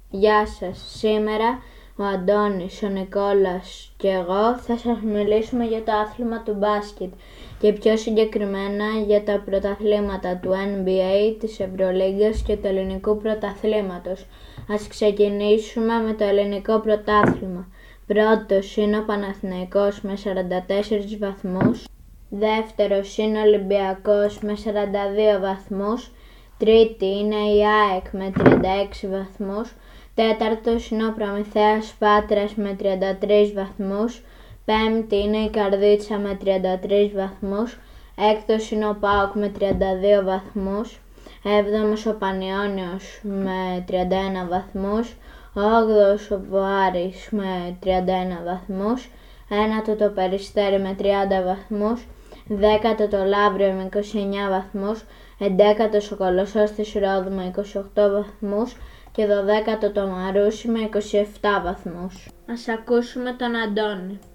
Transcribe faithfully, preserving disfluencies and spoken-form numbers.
Γεια σας, σήμερα ο Αντώνης, ο Νικόλας και εγώ θα σας μιλήσουμε για το άθλημα του μπάσκετ και πιο συγκεκριμένα για τα πρωταθλήματα του N B A, της Ευρωλίγκας και του ελληνικού πρωταθλήματος. Ας ξεκινήσουμε με το ελληνικό πρωτάθλημα. Πρώτος είναι ο Παναθηναϊκός με σαράντα τέσσερις βαθμούς, δεύτερος είναι ο Ολυμπιακός με σαράντα δύο βαθμούς, τρίτη είναι η ΑΕΚ με τριάντα έξι βαθμούς, τέταρτος είναι ο Προμηθέας Πάτρας με τριάντα τρεις βαθμούς, πέμπτη είναι η Καρδίτσα με τριάντα τρεις βαθμούς, έκτος είναι ο ΠΑΟΚ με τριάντα δύο βαθμούς, έβδομος ο Πανιώνιος με τριάντα ένα βαθμούς, όγδοος ο Άρης με τριάντα ένα βαθμούς, ένατο το Περιστέρι με τριάντα βαθμούς, δέκατο το Λαύριο με είκοσι εννέα βαθμούς, εντέκατος ο Κολοσσός της Ρόδου με είκοσι οκτώ βαθμούς και δωδέκατο το Μαρούσι με είκοσι επτά βαθμούς. Ας ακούσουμε τον Αντώνη.